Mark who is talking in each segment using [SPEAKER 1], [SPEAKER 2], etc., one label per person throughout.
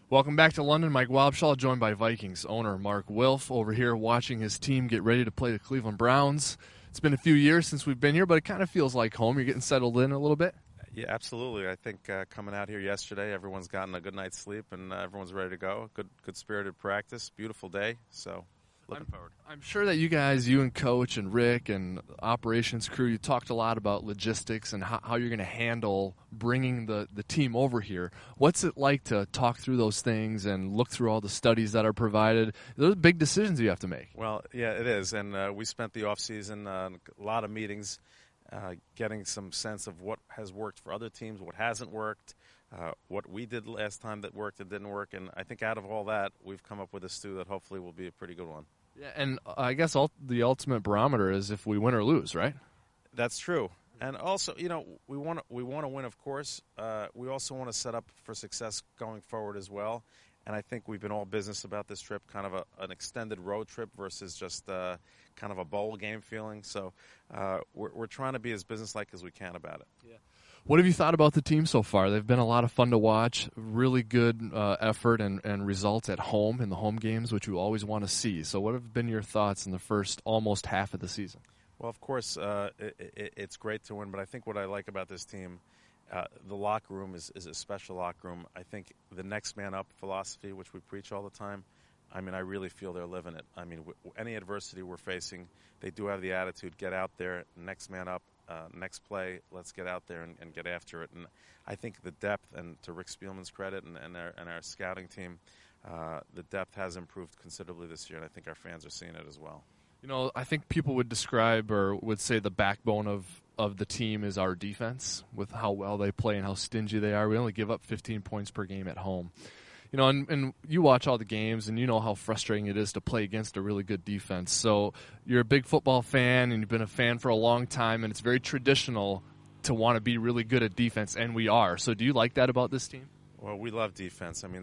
[SPEAKER 1] Welcome back to London. Mike Wobschall, joined by Vikings owner Mark Wilf, over here watching his team get ready to play the Cleveland Browns. It's been a few years since we've been here, but it kind of feels like home. You're getting settled in a little bit?
[SPEAKER 2] Yeah, absolutely. I think coming out here yesterday, everyone's gotten a good night's sleep and everyone's ready to go. Good spirited practice, beautiful day. So looking forward.
[SPEAKER 1] I'm sure that you guys, you and Coach and Rick and operations crew, you talked a lot about logistics and how you're going to handle bringing the team over here. What's it like to talk through those things and look through all the studies that are provided? Those are big decisions you have to make.
[SPEAKER 2] Well, yeah, it is. And we spent the offseason a lot of meetings getting some sense of what has worked for other teams, what hasn't worked, what we did last time that worked and didn't work. And I think out of all that, we've come up with a stew that hopefully will be a pretty good one.
[SPEAKER 1] Yeah, and I guess the ultimate barometer is if we win or lose, right?
[SPEAKER 2] That's true. And also, you know, we want to win, of course. We also want to set up for success going forward as well. And I think we've been all business about this trip, kind of an extended road trip versus just kind of a bowl game feeling. So we're trying to be as businesslike as we can about it.
[SPEAKER 1] Yeah. What have you thought about the team so far? They've been a lot of fun to watch, really good effort and results at home in the home games, which you always want to see. So what have been your thoughts in the first almost half of the season?
[SPEAKER 2] Well, of course, it's great to win, but I think what I like about this team, the locker room is a special locker room. I think the next man up philosophy, which we preach all the time, I mean, I really feel they're living it. I mean, any adversity we're facing, they do have the attitude, get out there, next man up, next play, let's get out there and get after it. And I think the depth, and to Rick Spielman's credit and our scouting team, the depth has improved considerably this year, and I think our fans are seeing it as well.
[SPEAKER 1] You know, I think people would describe or would say the backbone of the team is our defense, with how well they play and how stingy they are. We only give up 15 points per game at home. You know, and you watch all the games, and you know how frustrating it is to play against a really good defense. So you're a big football fan, and you've been a fan for a long time, and it's very traditional to want to be really good at defense, and we are. So do you like that about this team?
[SPEAKER 2] Well, we love defense. I mean,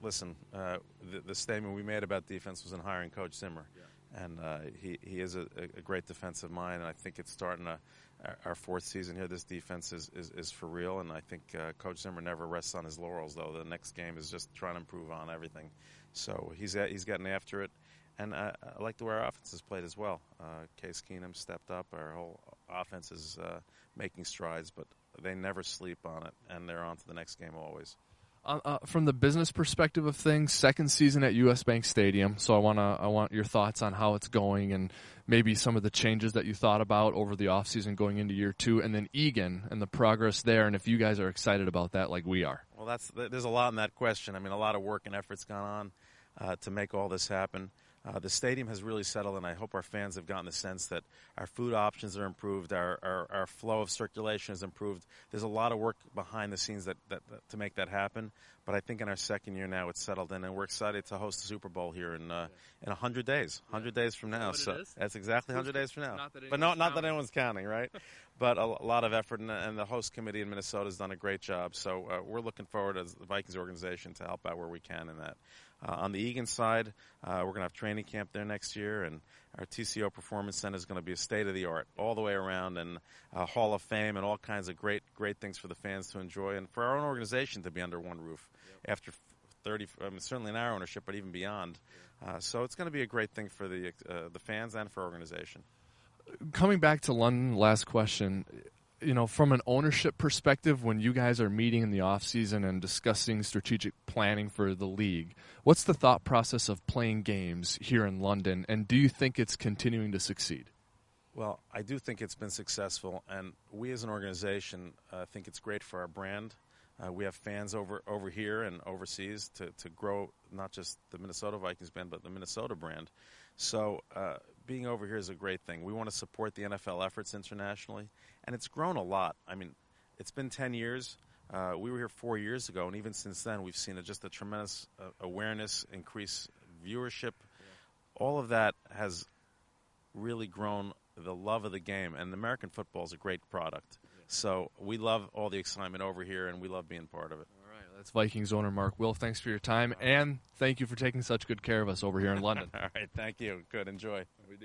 [SPEAKER 2] the statement we made about defense was in hiring Coach Zimmer. Yeah. And he is a great defensive mind, and I think it's starting our fourth season here. This defense is for real, and I think Coach Zimmer never rests on his laurels, though. The next game is just trying to improve on everything. So he's getting after it, and I like the way our offense has played as well. Case Keenum stepped up. Our whole offense is making strides, but they never sleep on it, and they're on to the next game always.
[SPEAKER 1] From the business perspective of things, second season at U.S. Bank Stadium. So I want your thoughts on how it's going and maybe some of the changes that you thought about over the offseason going into year two, and then Eagan and the progress there, and if you guys are excited about that like we are.
[SPEAKER 2] Well, there's a lot in that question. I mean, a lot of work and effort's gone on to make all this happen. The stadium has really settled, and I hope our fans have gotten the sense that our food options are improved, our flow of circulation is improved. There's a lot of work behind the scenes that to make that happen. But I think in our second year now it's settled in, and we're excited to host the Super Bowl here in 100 days. 100 days from now. So that's exactly 100 days from now. Not that anyone's counting, right? But a lot of effort, and the host committee in Minnesota has done a great job. So we're looking forward as the Vikings organization to help out where we can in that. On the Eagan side, we're going to have training camp there next year, and our TCO Performance Center is going to be a state-of-the-art all the way around, and a Hall of Fame and all kinds of great things for the fans to enjoy, and for our own organization to be under one roof after 30, certainly in our ownership, but even beyond. So it's going to be a great thing for the fans and for our organization.
[SPEAKER 1] Coming back to London, last question. You know, from an ownership perspective, when you guys are meeting in the offseason and discussing strategic planning for the league, what's the thought process of playing games here in London, and do you think it's continuing to succeed?
[SPEAKER 2] Well, I do think it's been successful, and we as an organization think it's great for our brand. We have fans over here and overseas to grow not just the Minnesota Vikings brand, but the Minnesota brand. So being over here is a great thing. We want to support the NFL efforts internationally, and it's grown a lot. I mean, it's been 10 years. We were here 4 years ago, and even since then we've seen just a tremendous awareness, increase viewership. Yeah. All of that has really grown the love of the game, and American football is a great product. Yeah. So we love all the excitement over here, and we love being part of it.
[SPEAKER 1] All right, that's Vikings owner Mark Wilf. Thanks for your time, and thank you for taking such good care of us over here in London.
[SPEAKER 2] All right, thank you. Good, enjoy.